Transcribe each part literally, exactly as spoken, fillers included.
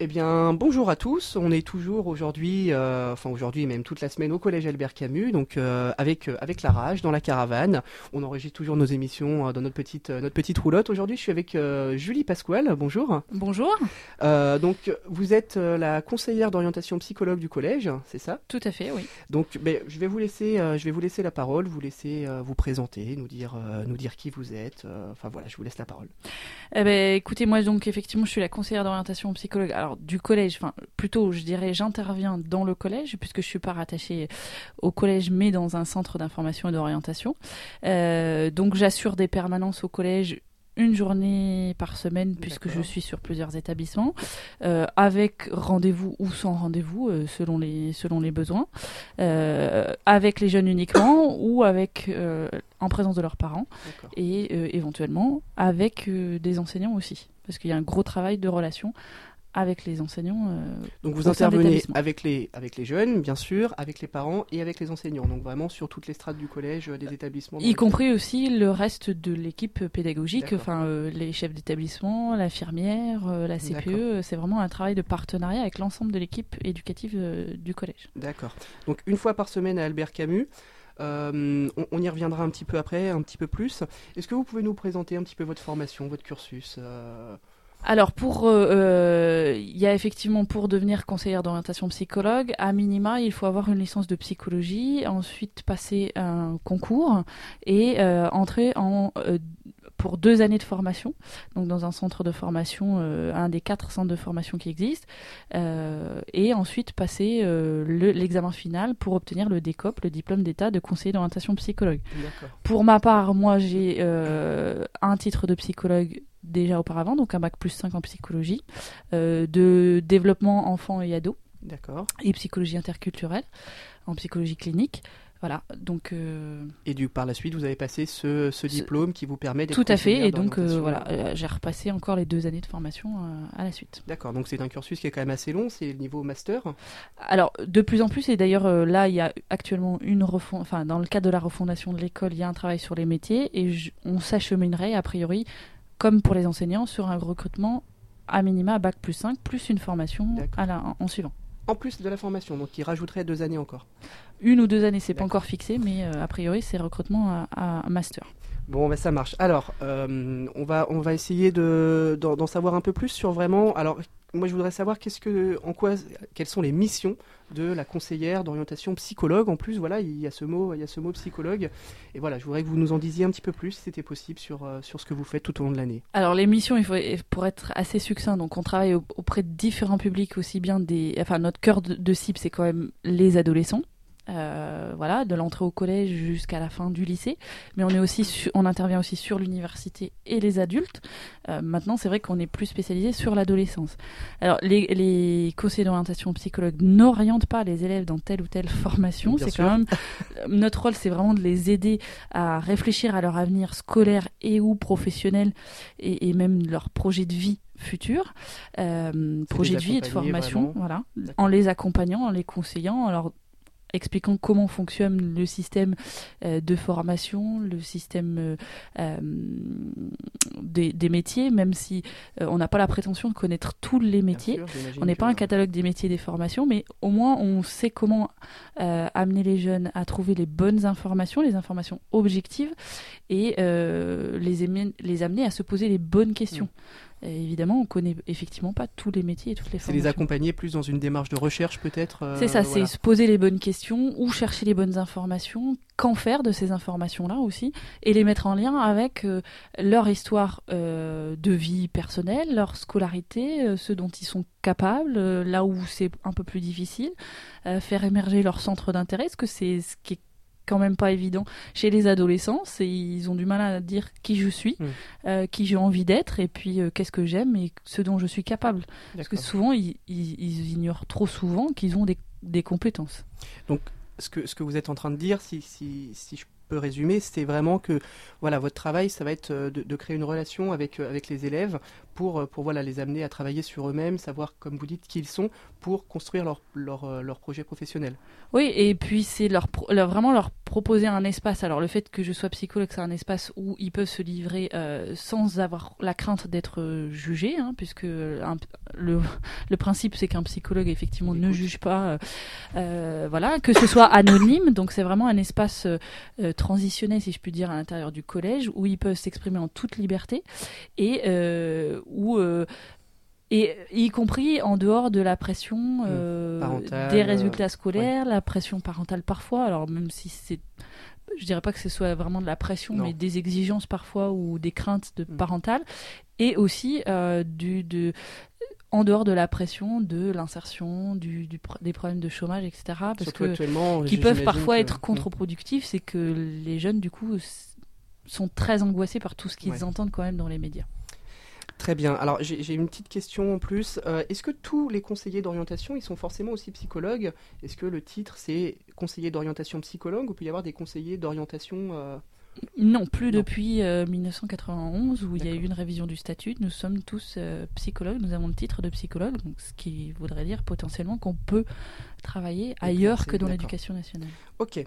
Eh bien, bonjour à tous. On est toujours aujourd'hui, euh, enfin aujourd'hui même toute la semaine au collège Albert Camus, donc euh, avec euh, avec la Rage dans la caravane. On enregistre toujours nos émissions euh, dans notre petite euh, notre petite roulotte. Aujourd'hui, je suis avec euh, Julie Pasquale. Bonjour. Bonjour. Euh, donc, vous êtes euh, la conseillère d'orientation psychologue du collège, c'est ça? Tout à fait, oui. Donc, ben, je vais vous laisser, euh, je vais vous laisser la parole, vous laisser euh, vous présenter, nous dire, euh, nous dire qui vous êtes. euh, Enfin voilà, je vous laisse la parole. Eh ben, écoutez, moi donc effectivement, je suis la conseillère d'orientation psychologue. Alors du collège, enfin plutôt, je dirais, j'interviens dans le collège puisque je suis pas rattachée au collège, mais dans un centre d'information et d'orientation. Euh, donc j'assure des permanences au collège. Une journée par semaine puisque D'accord. je suis sur plusieurs établissements, euh, avec rendez-vous ou sans rendez-vous euh, selon les selon les besoins, euh, avec les jeunes uniquement ou avec euh, en présence de leurs parents D'accord. et euh, éventuellement avec euh, des enseignants aussi parce qu'il y a un gros travail de relation avec les enseignants. Euh, Donc vous au sein de intervenez l'établissement. avec les, avec les jeunes, bien sûr, avec les parents et avec les enseignants. Donc vraiment sur toutes les strates du collège, euh, des établissements. dans Y lesquels- compris aussi le reste de l'équipe pédagogique, D'accord. enfin euh, les chefs d'établissement, l'infirmière, euh, la C P E. D'accord. C'est vraiment un travail de partenariat avec l'ensemble de l'équipe éducative euh, du collège. D'accord. Donc une fois par semaine à Albert Camus. Euh, on, on y reviendra un petit peu après, un petit peu plus. Est-ce que vous pouvez nous présenter un petit peu votre formation, votre cursus euh, Alors, pour, euh, euh, il y a effectivement pour devenir conseillère d'orientation psychologue, à minima, il faut avoir une licence de psychologie, ensuite passer un concours et euh, entrer en euh, pour deux années de formation, donc dans un centre de formation, euh, un des quatre centres de formation qui existent, euh, et ensuite passer euh, le- l'examen final pour obtenir le D E C O P, le diplôme d'état de conseiller d'orientation psychologue. D'accord. Pour ma part, moi j'ai euh, un titre de psychologue déjà auparavant, donc un bac plus cinq en psychologie, euh, de développement enfant et ado, D'accord. et psychologie interculturelle, en psychologie clinique. Voilà, donc euh, Et du, par la suite, vous avez passé ce, ce Ce- diplôme qui vous permet d'être tout à fait, conseillère et donc euh, d'orientation. voilà, euh, j'ai repassé encore les deux années de formation euh, à la suite. D'accord, donc c'est un cursus qui est quand même assez long, c'est le niveau master. Alors, de plus en plus, et d'ailleurs euh, là, il y a actuellement une refond... enfin, dans le cadre de la refondation de l'école, il y a un travail sur les métiers, et je- on s'acheminerait, a priori, comme pour les enseignants, sur un recrutement à minima bac plus cinq, plus une formation D'accord. à la... en, en suivant. En plus de la formation, donc qui rajouterait deux années encore. Une ou deux années, c'est pas D'accord. encore fixé, mais euh, a priori, c'est recrutement à, à master. Bon, ben ça marche. Alors, euh, on va on va essayer de d'en, d'en savoir un peu plus sur vraiment. Alors, moi, je voudrais savoir qu'est-ce que, en quoi, quelles sont les missions de la conseillère d'orientation psychologue. En plus, voilà, il y a ce mot, il y a ce mot psychologue. Et voilà, je voudrais que vous nous en disiez un petit peu plus, si c'était possible, sur euh, sur ce que vous faites tout au long de l'année. Alors, les missions, il faut, pour être assez succinct, donc on travaille au- auprès de différents publics, aussi bien des... Enfin, notre cœur de, de cible, c'est quand même les adolescents. Euh, voilà, de l'entrée au collège jusqu'à la fin du lycée, mais on est aussi su- on intervient aussi sur l'université et les adultes. Euh, maintenant, c'est vrai qu'on est plus spécialisé sur l'adolescence. Alors, les, les conseillers d'orientation psychologue n'orientent pas les élèves dans telle ou telle formation. Bien C'est sûr. quand même notre rôle, c'est vraiment de les aider à réfléchir à leur avenir scolaire et ou professionnel et, et même leur projet de vie futur, euh, projet les de vie et de accompagner formation, vraiment. voilà, D'accord. en les accompagnant, en les conseillant, en leur expliquant comment fonctionne le système euh, de formation, le système euh, euh, des, des métiers, même si euh, on n'a pas la prétention de connaître tous les métiers. Bien sûr, j'imagine On n'est que- pas un catalogue des métiers et des formations, mais au moins on sait comment euh, amener les jeunes à trouver les bonnes informations, les informations objectives, et euh, les, aimer- les amener à se poser les bonnes questions. Et évidemment, on connaît effectivement pas tous les métiers et toutes les C'est les formations. accompagner plus dans une démarche de recherche peut-être. euh, C'est ça, voilà. c'est se poser les bonnes questions, ou chercher les bonnes informations, qu'en faire de ces informations-là aussi, et les mettre en lien avec euh, leur histoire euh, de vie personnelle, leur scolarité, euh, ce dont ils sont capables, euh, là où c'est un peu plus difficile, euh, faire émerger leur centre d'intérêt, parce que c'est ce qui est quand même pas évident chez les adolescents, c'est ils ont du mal à dire qui je suis, Mm. euh, qui j'ai envie d'être, et puis euh, qu'est-ce que j'aime et ce dont je suis capable. Parce que D'accord. souvent, ils, ils- ils ignorent trop souvent qu'ils ont des, des compétences. Ce que, ce que vous êtes en train de dire, si, si, si je peux résumer, c'est vraiment que voilà, votre travail, ça va être euh, de, de créer une relation avec, euh, avec les élèves pour, pour voilà, les amener à travailler sur eux-mêmes, savoir, comme vous dites, qui ils sont, pour construire leur, leur, leur projet professionnel. Oui, et puis c'est leur, leur, vraiment leur proposer un espace. Alors le fait que je sois psychologue, c'est un espace où ils peuvent se livrer euh, sans avoir la crainte d'être jugés, hein, puisque un, le, le principe c'est qu'un psychologue effectivement ne juge pas, euh, voilà, que ce soit anonyme. Donc c'est vraiment un espace euh, transitionnel, si je puis dire, à l'intérieur du collège où ils peuvent s'exprimer en toute liberté et euh, où euh, et y compris en dehors de la pression euh, parentale, des résultats scolaires, ouais. La pression parentale parfois, alors même si c'est, je dirais pas que ce soit vraiment de la pression, non. mais des exigences parfois ou des craintes de mmh. parentales, et aussi euh, du, de, en dehors de la pression de l'insertion, du, du, des problèmes de chômage, et cetera. Parce Surtout que, actuellement, qui peuvent parfois que... être contre-productifs, c'est que les jeunes, du coup, sont très angoissés par tout ce qu'ils ouais. entendent quand même dans les médias. Très bien. Alors, j'ai, j'ai une petite question en plus. Euh, est-ce que tous les conseillers d'orientation, ils sont forcément aussi psychologues ? Est-ce que le titre, c'est conseiller d'orientation psychologue ou peut y avoir des conseillers d'orientation euh... Non, plus non. depuis euh, dix-neuf cent quatre-vingt-onze, où D'accord. il y a eu une révision du statut. Nous sommes tous euh, psychologues, nous avons le titre de psychologue, donc ce qui voudrait dire potentiellement qu'on peut travailler D'accord, ailleurs que dans D'accord. l'éducation nationale. Ok.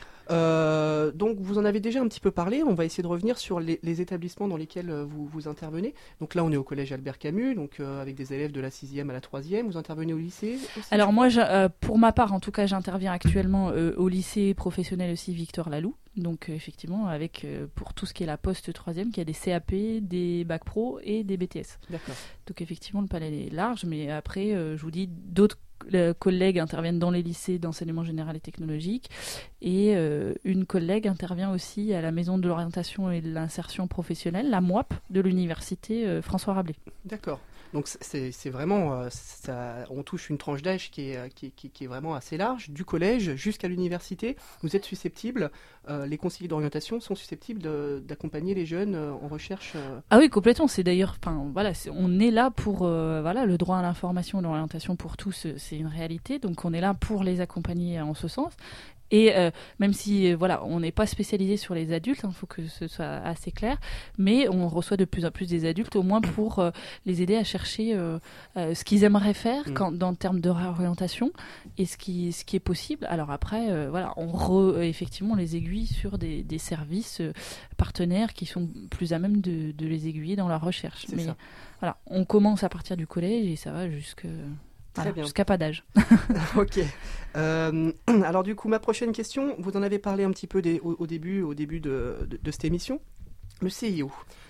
Euh, donc vous en avez déjà un petit peu parlé, on va essayer de revenir sur les, les établissements dans lesquels euh, vous, vous intervenez. Donc là on est au collège Albert Camus, donc euh, avec des élèves de la sixième à la troisième. Vous intervenez au lycée aussi ? Alors moi, euh, pour ma part en tout cas, j'interviens actuellement euh, au lycée professionnel aussi Victor Laloux. Donc euh, effectivement avec euh, pour tout ce qui est la post troisième, qui a des C A P, des bac pro et des B T S. D'accord. Donc effectivement le palais est large, mais après euh, je vous dis d'autres Les collègues interviennent dans les lycées d'enseignement général et technologique et euh, une collègue intervient aussi à la maison de l'orientation et de l'insertion professionnelle, la M O A P de l'université euh, François Rabelais. D'accord. Donc c'est, c'est vraiment, euh, ça, on touche une tranche d'âge qui est, qui, qui, qui est vraiment assez large, du collège jusqu'à l'université. Vous êtes susceptibles, euh, les conseillers d'orientation sont susceptibles de, d'accompagner les jeunes euh, en recherche. Euh... Ah oui, complètement. C'est d'ailleurs, enfin voilà, c'est, on est là pour, euh, voilà, le droit à l'information et l'orientation pour tous, c'est une réalité. Donc on est là pour les accompagner en ce sens. Et euh, même si euh, voilà, on n'est pas spécialisé sur les adultes, il hein, faut que ce soit assez clair, mais on reçoit de plus en plus des adultes, au moins pour euh, les aider à chercher euh, euh, ce qu'ils aimeraient faire mmh. quand, dans le terme de réorientation et ce qui, ce qui est possible. Alors après, euh, voilà, on re, effectivement on les aiguille sur des, des services euh, partenaires qui sont plus à même de, de les aiguiller dans leur recherche. C'est mais ça. Voilà, on commence à partir du collège et ça va jusque... Très voilà, bien. Jusqu'à pas d'âge. Ok. Euh, alors du coup, ma prochaine question, vous en avez parlé un petit peu des, au, au début, au début de, de, de cette émission. Le C I O.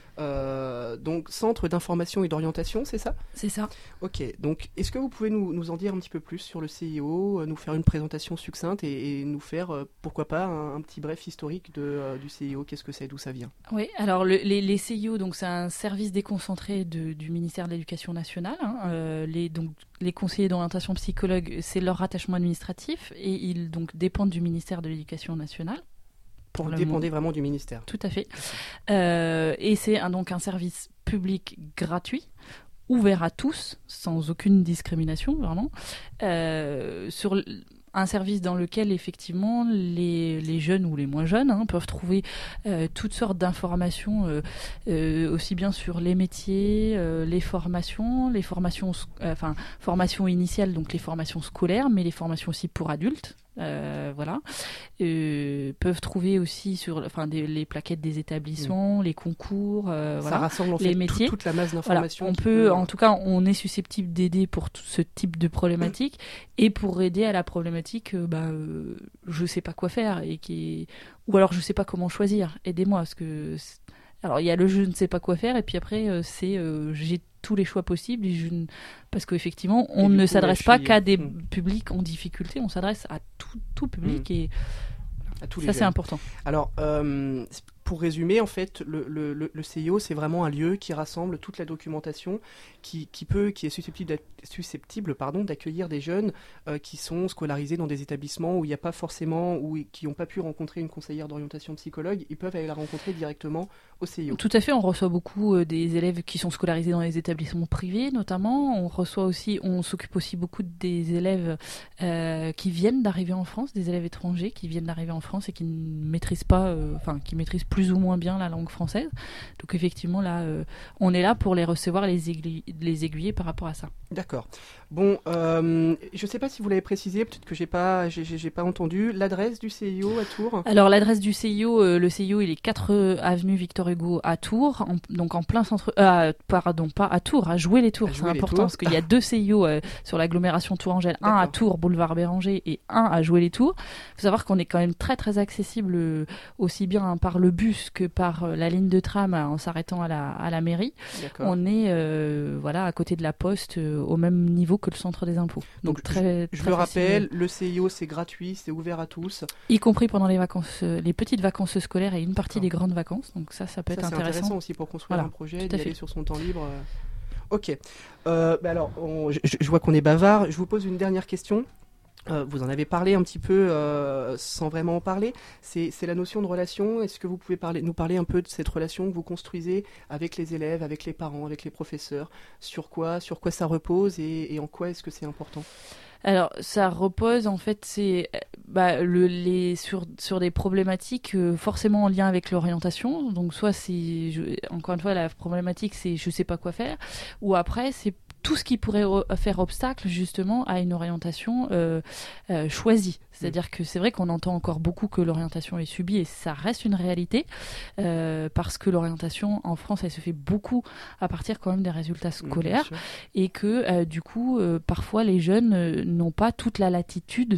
Euh, donc Centre d'information et d'orientation, c'est ça ? C'est ça. Ok, donc est-ce que vous pouvez nous, nous en dire un petit peu plus sur le C I O, nous faire une présentation succincte et, et nous faire, euh, pourquoi pas, un, un petit bref historique de, euh, du C I O, qu'est-ce que c'est, d'où ça vient ? Oui, alors le, les, les C I O, donc, c'est un service déconcentré de, du ministère de l'Éducation nationale. Hein, euh, les, donc, les conseillers d'orientation psychologue, c'est leur rattachement administratif et ils donc, dépendent du ministère de l'Éducation nationale. Pour Vous dépendez moment. vraiment du ministère. Tout à fait. Euh, et c'est un, donc un service public gratuit, ouvert à tous, sans aucune discrimination, vraiment, euh, sur un service dans lequel, effectivement, les, les jeunes ou les moins jeunes hein, peuvent trouver euh, toutes sortes d'informations, euh, euh, aussi bien sur les métiers, euh, les formations, les formations, euh, enfin, formations initiales, donc les formations scolaires, mais les formations aussi pour adultes. Euh, voilà, euh, peuvent trouver aussi sur, enfin, des, les plaquettes des établissements, mmh. les concours, euh, ça voilà, rassemble en fait les métiers. Tout, toute la masse d'informations. Voilà, on peut, peut, en tout cas, on est susceptible d'aider pour tout ce type de problématique mmh. et pour aider à la problématique, euh, bah, euh, je sais pas quoi faire et qui, ou alors je sais pas comment choisir. Aidez-moi, parce que, alors il y a le je ne sais pas quoi faire et puis après euh, c'est euh, j'ai tous les choix possibles et je ne... parce qu'effectivement on ne coup, s'adresse pas suis... qu'à des mmh. publics en difficulté, on s'adresse à tout, tout public mmh. et à tous ça les c'est jeunes. important. Alors euh, pour résumer, en fait, le, le, le C I O, c'est vraiment un lieu qui rassemble toute la documentation, qui, qui peut, qui est susceptible, susceptible pardon, d'accueillir des jeunes euh, qui sont scolarisés dans des établissements où il n'y a pas forcément, ou qui n'ont pas pu rencontrer une conseillère d'orientation psychologue, ils peuvent aller la rencontrer directement au C I O. Tout à fait, on reçoit beaucoup euh, des élèves qui sont scolarisés dans les établissements privés, notamment. On reçoit aussi, on s'occupe aussi beaucoup des élèves euh, qui viennent d'arriver en France, des élèves étrangers qui viennent d'arriver en France et qui ne maîtrisent pas, enfin, euh, qui maîtrisent plus ou moins bien la langue française. Donc effectivement, là, euh, on est là pour les recevoir, les, aiguiller, les aiguiller par rapport à ça. D'accord. Bon, euh, je ne sais pas si vous l'avez précisé, peut-être que j'ai pas, j'ai, j'ai pas entendu, l'adresse du C I O à Tours. Alors l'adresse du C I O, euh, le C I O, il est quatre avenue Victor Hugo à Tours, en, donc en plein centre, euh, pardon, pas à Tours, à Jouer-les-Tours, c'est important parce qu'il y a deux C I O euh, sur l'agglomération Tourangelle, un à Tours, boulevard Béranger, et un à Jouer-les-Tours. Il faut savoir qu'on est quand même très très accessible euh, aussi bien hein, par le bus que par euh, la ligne de tram euh, en s'arrêtant à la, à la mairie. D'accord. On est euh, voilà, à côté de la poste, euh, au même niveau que le centre des impôts. Donc, donc très, je, je très le facile. rappelle, le C I O c'est gratuit, c'est ouvert à tous. Y compris pendant les vacances, euh, les petites vacances scolaires et une partie D'accord. des grandes vacances. Donc ça, ça peut ça, être c'est intéressant. intéressant aussi pour construire voilà, un projet, d'y aller sur son temps libre. Ok. Euh, bah alors, on, je, je vois qu'on est bavard. Je vous pose une dernière question. Euh, vous en avez parlé un petit peu euh, sans vraiment en parler. C'est, c'est la notion de relation. Est-ce que vous pouvez parler, nous parler un peu de cette relation que vous construisez avec les élèves, avec les parents, avec les professeurs? Sur quoi, sur quoi ça repose et, et en quoi est-ce que c'est important? Alors, ça repose en fait, c'est bah, le, les sur sur des problématiques euh, forcément en lien avec l'orientation. Donc, soit c'est je, encore une fois la problématique, c'est je sais pas quoi faire, ou après c'est tout ce qui pourrait faire obstacle justement à une orientation euh, euh, choisie. C'est-à-dire que c'est vrai qu'on entend encore beaucoup que l'orientation est subie et ça reste une réalité euh, parce que l'orientation en France, elle se fait beaucoup à partir quand même des résultats scolaires mmh, et que euh, du coup, euh, parfois les jeunes euh, n'ont pas toute la latitude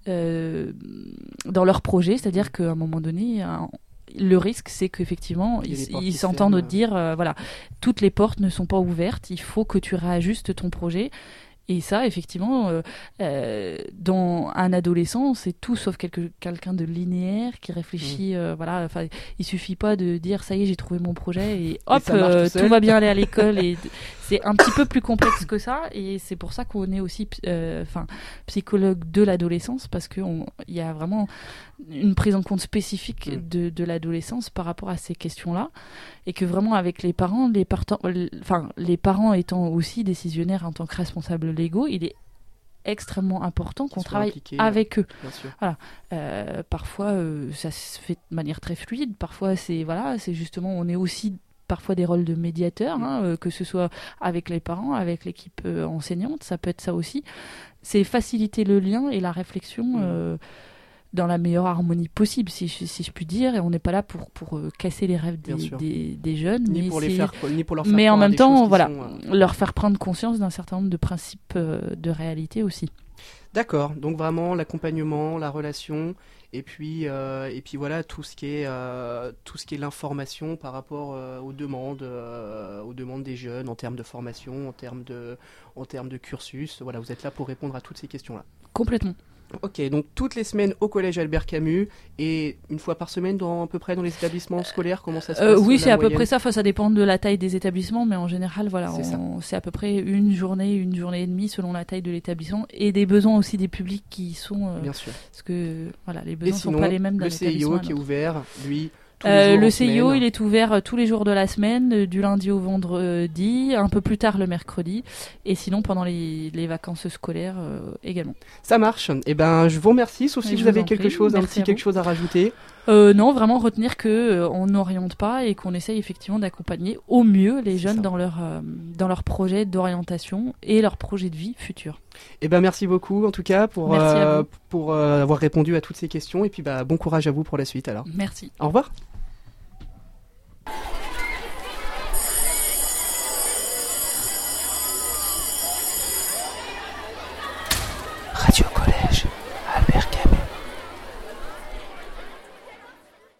euh, dans leur projet. C'est-à-dire qu'à un moment donné, un, le risque, c'est qu'effectivement, ils, ils s'entendent ferment. dire, euh, voilà, toutes les portes ne sont pas ouvertes, il faut que tu réajustes ton projet. Et ça, effectivement, euh, euh, dans un adolescent, c'est tout sauf quelque, quelqu'un de linéaire qui réfléchit. Mmh. Euh, voilà, enfin, il suffit pas de dire ça y est, j'ai trouvé mon projet et hop, et euh, tout, tout va bien aller à l'école. Et c'est un petit peu plus complexe que ça. Et c'est pour ça qu'on est aussi, enfin, euh, psychologue de l'adolescence parce que il y a vraiment une prise en compte spécifique mmh. de, de l'adolescence par rapport à ces questions-là, et que vraiment avec les parents, les partants, enfin, les parents étant aussi décisionnaires en tant que responsables légaux, il est extrêmement important qu'on travaille avec eux. Voilà. Euh, parfois, euh, ça se fait de manière très fluide. Parfois, c'est voilà, c'est justement, on est aussi parfois des rôles de médiateurs, mmh. hein, euh, que ce soit avec les parents, avec l'équipe euh, enseignante, ça peut être ça aussi. C'est faciliter le lien et la réflexion. Mmh. Euh, dans la meilleure harmonie possible, si je, si je puis dire, et on n'est pas là pour, pour euh, casser les rêves des, des, des jeunes, ni, mais, pour les faire, ni pour leur faire mais en même temps, voilà, sont, euh... leur faire prendre conscience d'un certain nombre de principes euh, de réalité aussi. D'accord, donc vraiment l'accompagnement, la relation, et puis, euh, et puis voilà, tout ce qui est, euh, tout ce qui est l'information par rapport euh, aux demandes, euh, aux demandes des jeunes en termes de formation, en termes de, en termes de cursus. Voilà, vous êtes là pour répondre à toutes ces questions-là. Complètement. Ok, donc toutes les semaines au collège Albert Camus et une fois par semaine dans, à peu près dans les établissements scolaires, comment ça se euh, passe? Oui, c'est à peu près ça, enfin, ça dépend de la taille des établissements, mais en général, voilà, c'est, on, c'est à peu près une journée, une journée et demie selon la taille de l'établissement et des besoins aussi des publics qui sont... Euh, Bien sûr. Parce que voilà, les besoins ne sont pas les mêmes d'un le C I O qui est ouvert, lui... Euh, le C I O, il est ouvert euh, tous les jours de la semaine, euh, du lundi au vendredi, un peu plus tard le mercredi, et sinon pendant les, les vacances scolaires euh, également. Ça marche. Eh ben, je vous remercie. Sauf si vous avez quelque prie. chose, Merci un petit quelque chose à rajouter. Euh, non, vraiment retenir que euh, on n'oriente pas et qu'on essaye effectivement d'accompagner au mieux les jeunes dans leur euh, dans leur projet d'orientation et leur projet de vie futur. Eh ben, merci beaucoup en tout cas pour euh, pour euh, avoir répondu à toutes ces questions et puis bah bon courage à vous pour la suite alors. Merci. Au revoir.